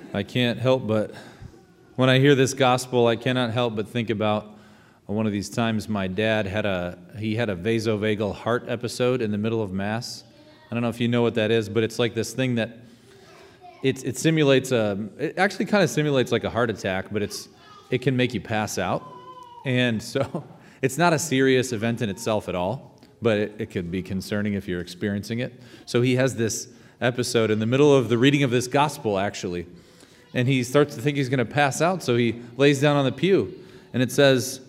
I can't help but, when I hear this gospel, I cannot help but think about one of these times my dad had a vasovagal heart episode in the middle of Mass. I don't know if you know what that is, but it's like this thing that it simulates it actually kind of simulates like a heart attack, but it can make you pass out. And so it's not a serious event in itself at all, but it could be concerning if you're experiencing it. So he has this episode in the middle of the reading of this gospel, actually. And he starts to think he's going to pass out, so he lays down on the pew. And it says,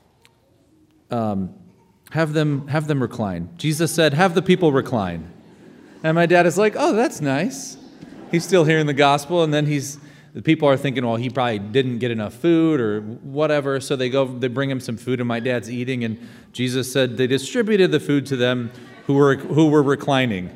have them recline. Jesus said, have the people recline. And my dad is like, oh, that's nice. He's still hearing the gospel, and then the people are thinking, well, he probably didn't get enough food or whatever, so they bring him some food, and my dad's eating, and Jesus said they distributed the food to them who were reclining.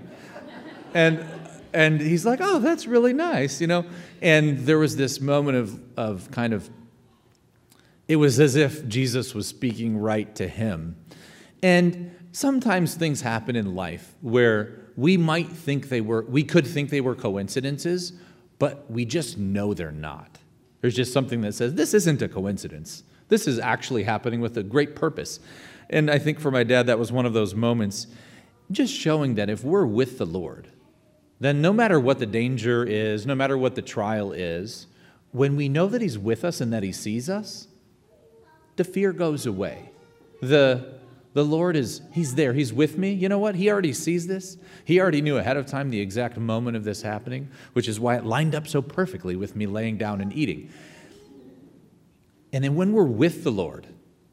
And he's like, oh, that's really nice, you know? And there was this moment of kind of, it was as if Jesus was speaking right to him. And sometimes things happen in life where we could think they were coincidences, but we just know they're not. There's just something that says, this isn't a coincidence. This is actually happening with a great purpose. And I think for my dad, that was one of those moments, just showing that if we're with the Lord, then no matter what the danger is, no matter what the trial is, when we know that he's with us and that he sees us, the fear goes away. The Lord he's there, he's with me. You know what? He already sees this. He already knew ahead of time the exact moment of this happening, which is why it lined up so perfectly with me laying down and eating. And then when we're with the Lord,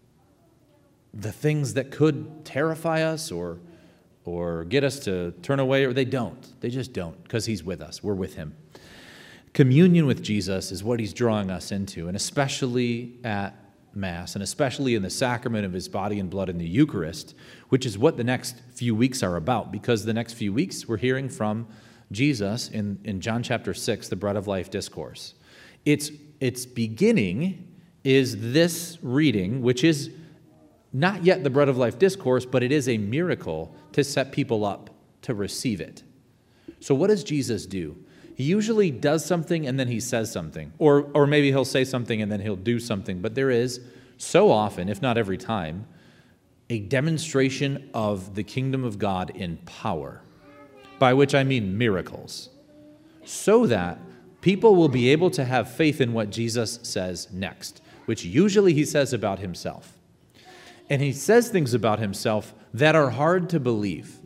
the things that could terrify us or get us to turn away, or they don't. They just don't, because he's with us. We're with him. Communion with Jesus is what he's drawing us into, and especially at Mass, and especially in the sacrament of his body and blood in the Eucharist, which is what the next few weeks are about, because the next few weeks we're hearing from Jesus in John chapter 6, the Bread of Life discourse. Its beginning is this reading, which is not yet the Bread of Life discourse, but it is a miracle to set people up to receive it. So what does Jesus do? He usually does something and then he says something. Or maybe he'll say something and then he'll do something. But there is, so often, if not every time, a demonstration of the kingdom of God in power, by which I mean miracles, so that people will be able to have faith in what Jesus says next, which usually he says about himself. And he says things about himself that are hard to believe,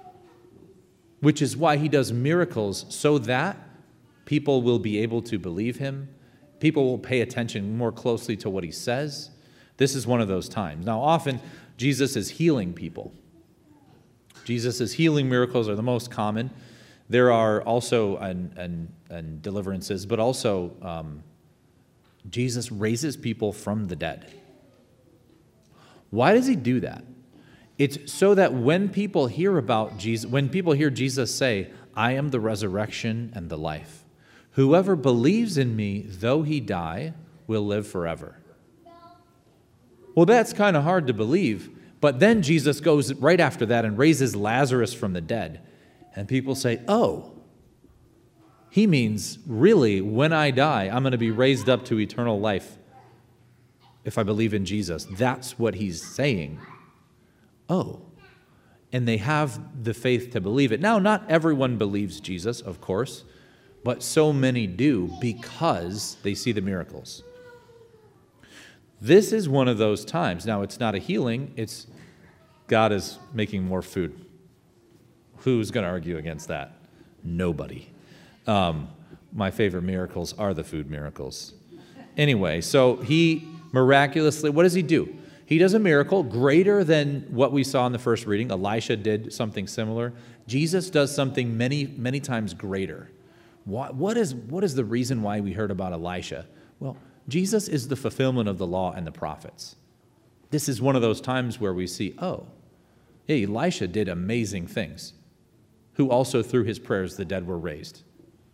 which is why he does miracles, so that people will be able to believe him. People will pay attention more closely to what he says. This is one of those times. Now, often, Jesus is healing people. Jesus' healing miracles are the most common. There are also and deliverances, but also Jesus raises people from the dead. Why does he do that? It's so that when people hear about Jesus, when people hear Jesus say, I am the resurrection and the life. Whoever believes in me, though he die, will live forever. Well, that's kind of hard to believe, but then Jesus goes right after that and raises Lazarus from the dead. And people say, oh, he means really when I die, I'm going to be raised up to eternal life. If I believe in Jesus, that's what he's saying. Oh, and they have the faith to believe it. Now, not everyone believes Jesus, of course, but so many do because they see the miracles. This is one of those times. Now, it's not a healing, it's God is making more food. Who's going to argue against that? Nobody. My favorite miracles are the food miracles. Anyway, so he miraculously, what does he do? He does a miracle greater than what we saw in the first reading. Elisha did something similar. Jesus does something many, many times greater. What is the reason why we heard about Elisha? Well, Jesus is the fulfillment of the law and the prophets. This is one of those times where we see, oh, hey, Elisha did amazing things, who also through his prayers the dead were raised.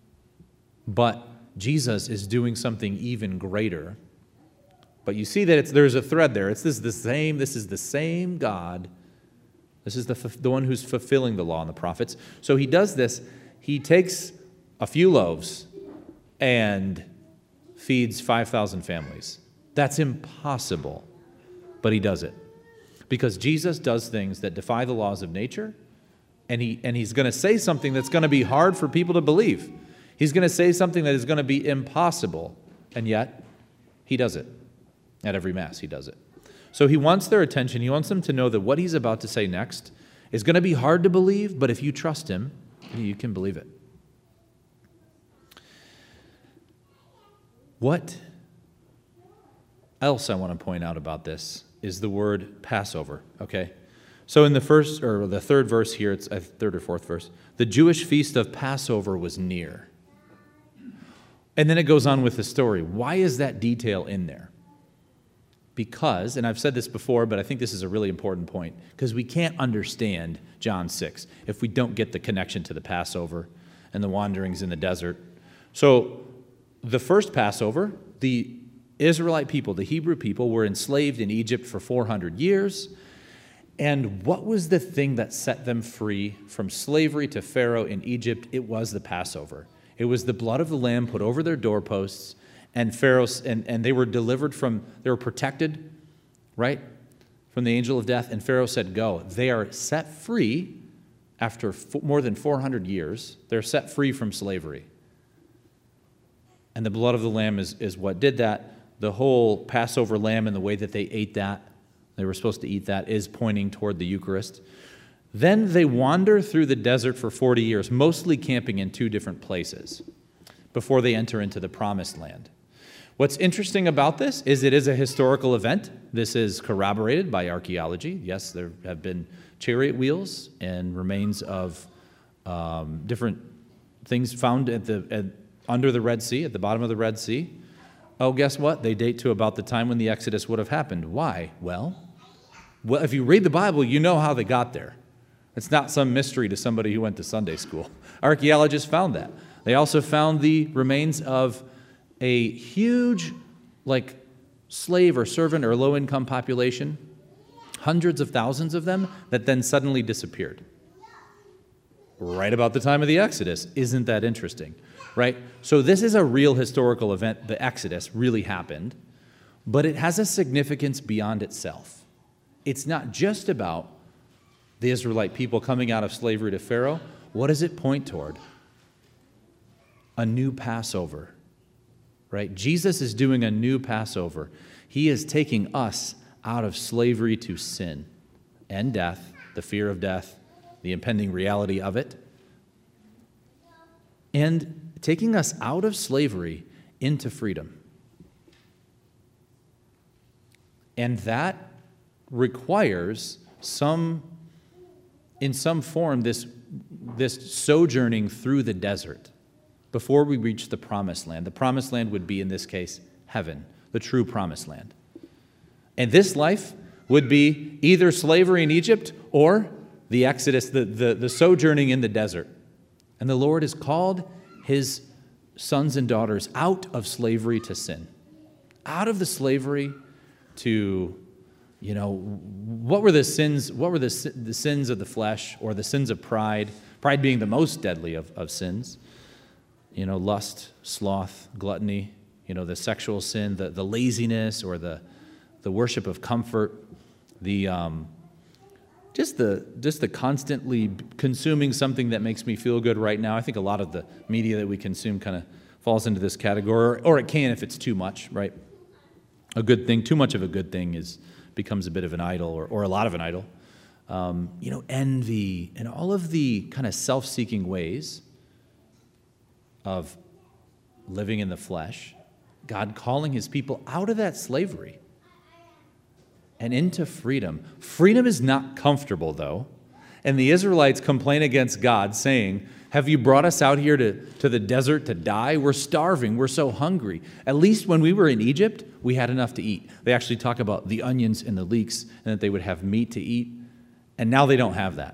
But Jesus is doing something even greater. But you see that there's a thread there. This is the same God. This is the one who's fulfilling the law and the prophets. So he does this. He takes a few loaves and feeds 5,000 families. That's impossible, but he does it. Because Jesus does things that defy the laws of nature, and he's going to say something that's going to be hard for people to believe. He's going to say something that is going to be impossible, and yet he does it. At every Mass, he does it. So he wants their attention. He wants them to know that what he's about to say next is going to be hard to believe, but if you trust him, you can believe it. What else I want to point out about this is the word Passover, okay? So in the first, or the third verse here, it's a third or fourth verse, the Jewish feast of Passover was near. And then it goes on with the story. Why is that detail in there? Because, and I've said this before, but I think this is a really important point, because we can't understand John 6 if we don't get the connection to the Passover and the wanderings in the desert. So the first Passover, the Israelite people, the Hebrew people, were enslaved in Egypt for 400 years. And what was the thing that set them free from slavery to Pharaoh in Egypt? It was the Passover. It was the blood of the lamb put over their doorposts, and Pharaoh, and they were delivered from, they were protected, right, from the angel of death. And Pharaoh said, go. They are set free after more than 400 years. They're set free from slavery. And the blood of the lamb is what did that. The whole Passover lamb and the way that they ate that, they were supposed to eat that, is pointing toward the Eucharist. Then they wander through the desert for 40 years, mostly camping in 2 different places before they enter into the Promised Land. What's interesting about this is it is a historical event. This is corroborated by archaeology. Yes, there have been chariot wheels and remains of different things found under the Red Sea, at the bottom of the Red Sea. Oh, guess what? They date to about the time when the Exodus would have happened. Why? Well, if you read the Bible, you know how they got there. It's not some mystery to somebody who went to Sunday school. Archaeologists found that. They also found the remains of a huge, slave or servant or low-income population, hundreds of thousands of them, that then suddenly disappeared. Right about the time of the Exodus. Isn't that interesting? Right? So this is a real historical event. The Exodus really happened, but it has a significance beyond itself. It's not just about the Israelite people coming out of slavery to Pharaoh. What does it point toward? A new Passover, right? Jesus is doing a new Passover. He is taking us out of slavery to sin and death, the fear of death, the impending reality of it, and taking us out of slavery into freedom. And that requires in some form, this sojourning through the desert before we reach the Promised Land. The Promised Land would be, in this case, heaven, the true Promised Land. And this life would be either slavery in Egypt or the Exodus, the sojourning in the desert. And the Lord has called his sons and daughters out of slavery to sin, out of the slavery to, what were the sins? What were the sins of the flesh, or the sins of pride? Pride being the most deadly of sins. Lust, sloth, gluttony. The sexual sin, the laziness, or the worship of comfort. Just the constantly consuming something that makes me feel good right now. I think a lot of the media that we consume kind of falls into this category, or it can if it's too much, right? A good thing, too much of a good thing becomes a bit of an idol, or a lot of an idol. Envy and all of the kind of self-seeking ways of living in the flesh. God calling his people out of that slavery and into freedom. Freedom is not comfortable, though. And the Israelites complain against God, saying, have you brought us out here to the desert to die? We're starving. We're so hungry. At least when we were in Egypt, we had enough to eat. They actually talk about the onions and the leeks and that they would have meat to eat. And now they don't have that.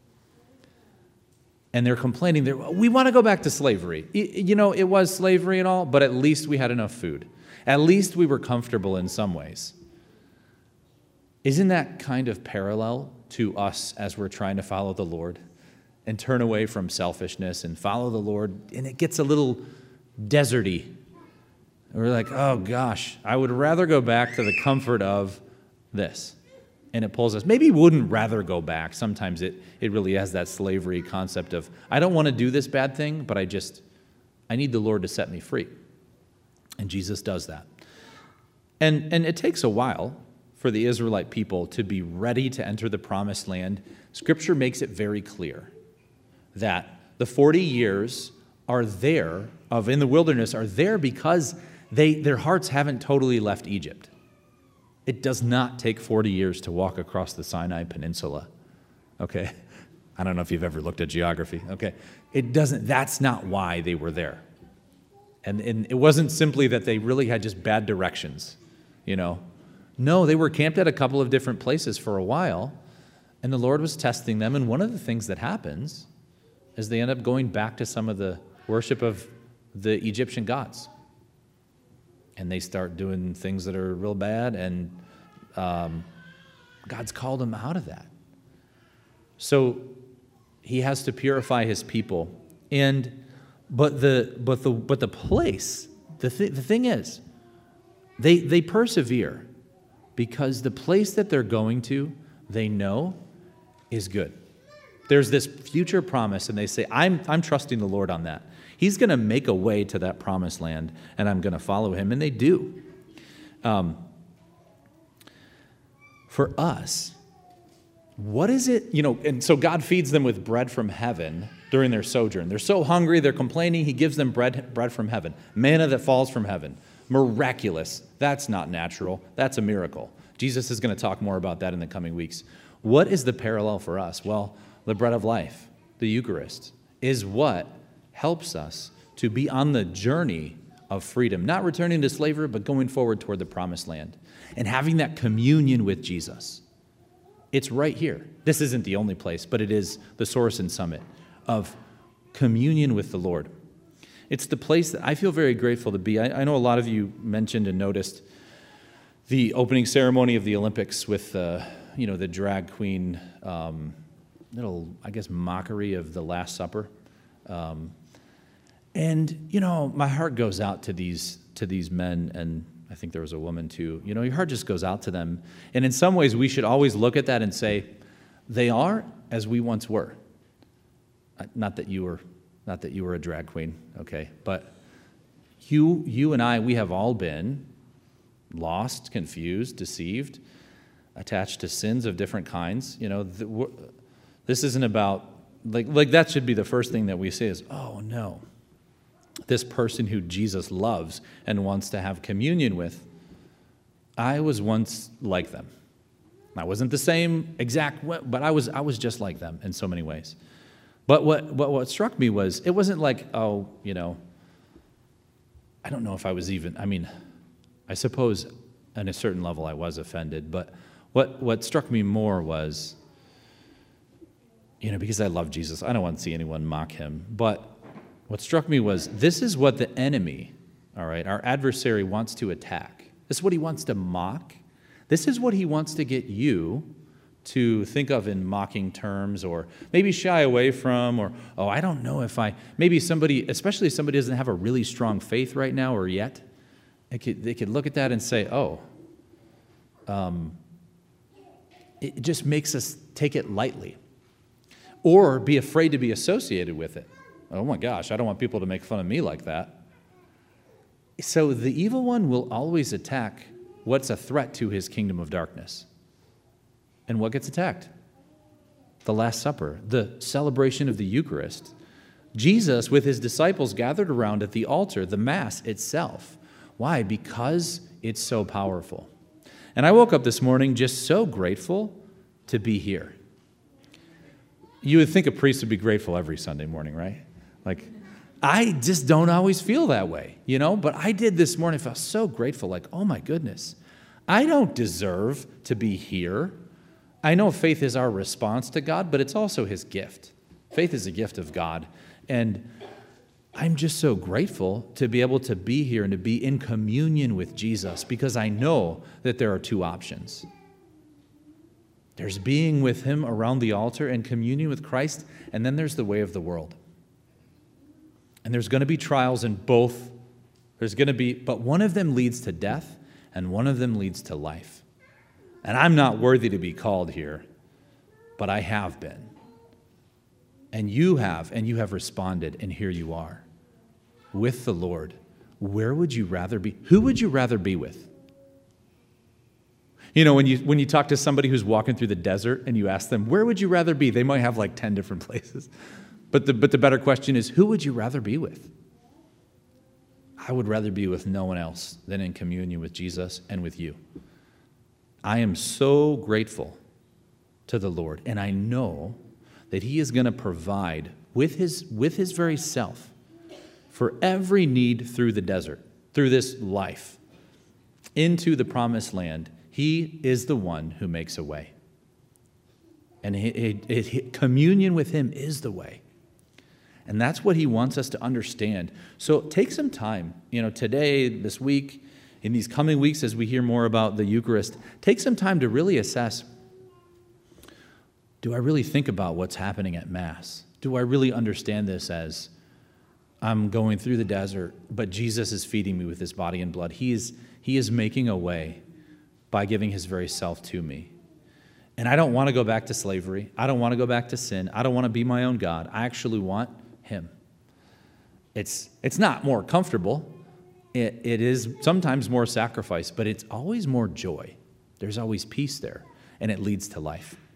And they're complaining, we want to go back to slavery. It was slavery and all, but at least we had enough food. At least we were comfortable in some ways. Isn't that kind of parallel to us as we're trying to follow the Lord and turn away from selfishness and follow the Lord? And it gets a little deserty. We're like, oh gosh, I would rather go back to the comfort of this. And it pulls us. Maybe we wouldn't rather go back. Sometimes it really has that slavery concept of, I don't want to do this bad thing, but I need the Lord to set me free. And Jesus does that. And it takes a while for the Israelite people to be ready to enter the promised land. Scripture makes it very clear that the 40 years are there, in the wilderness, are there because their hearts haven't totally left Egypt. It does not take 40 years to walk across the Sinai Peninsula, okay? I don't know if you've ever looked at geography, okay? That's not why they were there. And it wasn't simply that they really had just bad directions, you know? No, they were camped at a couple of different places for a while, and the Lord was testing them, and one of the things that happens is they end up going back to some of the worship of the Egyptian gods. And they start doing things that are real bad, and God's called them out of that. So he has to purify his people. But the place, the thing is, they persevere because the place that they're going to, they know, is good. There's this future promise, and they say, I'm trusting the Lord on that. He's going to make a way to that promised land, and I'm going to follow him, and they do. For us, what is it, and so God feeds them with bread from heaven during their sojourn. They're so hungry, they're complaining, he gives them bread from heaven, manna that falls from heaven. Miraculous. That's not natural. That's a miracle. Jesus is going to talk more about that in the coming weeks. What is the parallel for us? Well, the bread of life, the Eucharist, is what helps us to be on the journey of freedom, not returning to slavery, but going forward toward the promised land and having that communion with Jesus. It's right here. This isn't the only place, but it is the source and summit of communion with the Lord. It's the place that I feel very grateful to be. I know a lot of you mentioned and noticed the opening ceremony of the Olympics with the drag queen little, mockery of the Last Supper. And my heart goes out to these men, and I think there was a woman too. Your heart just goes out to them. And in some ways, we should always look at that and say, they are as we once were. Not that you were a drag queen, okay? But you and I, we have all been lost, confused, deceived, attached to sins of different kinds. This isn't about, like that should be the first thing that we say is, oh no, this person who Jesus loves and wants to have communion with, I was once like them. I wasn't the same exact, but I was just like them in so many ways. But what struck me was, it wasn't like, I don't know if I was even, I suppose on a certain level I was offended, but what struck me more was, because I love Jesus, I don't want to see anyone mock him, but what struck me was, this is what the enemy, all right, our adversary wants to attack. This is what he wants to mock. This is what he wants to get you to think of in mocking terms, or maybe shy away from, or, I don't know if maybe somebody, especially if somebody doesn't have a really strong faith right now or yet, they could look at that and say, it just makes us take it lightly, or be afraid to be associated with it. Oh my gosh, I don't want people to make fun of me like that. So the evil one will always attack what's a threat to his kingdom of darkness. And what gets attacked? The Last Supper, the celebration of the Eucharist. Jesus, with his disciples gathered around at the altar, the Mass itself. Why? Because it's so powerful. And I woke up this morning just so grateful to be here. You would think a priest would be grateful every Sunday morning, right? Like, I just don't always feel that way, but I did this morning. I felt so grateful, like, oh my goodness, I don't deserve to be here. I know faith is our response to God, but it's also his gift. Faith is a gift of God. And I'm just so grateful to be able to be here and to be in communion with Jesus, because I know that there are two options. There's being with him around the altar and communion with Christ, and then there's the way of the world. And there's going to be trials in both. But one of them leads to death, and one of them leads to life. And I'm not worthy to be called here, but I have been. And you have responded, and here you are with the Lord. Where would you rather be? Who would you rather be with? You know, when you talk to somebody who's walking through the desert and you ask them, where would you rather be? They might have like 10 different places. But the better question is, who would you rather be with? I would rather be with no one else than in communion with Jesus and with you. I am so grateful to the Lord, and I know that he is going to provide with his very self for every need through the desert, through this life, into the promised land. He is the one who makes a way. And communion with him is the way. And that's what he wants us to understand. So take some time, today, this week, in these coming weeks as we hear more about the Eucharist, take some time to really assess, do I really think about what's happening at Mass? Do I really understand this as I'm going through the desert, but Jesus is feeding me with his body and blood? He is making a way by giving his very self to me. And I don't want to go back to slavery. I don't want to go back to sin. I don't want to be my own God. I actually want him. It's not more comfortable. It is sometimes more sacrifice, but it's always more joy. There's always peace there, and it leads to life.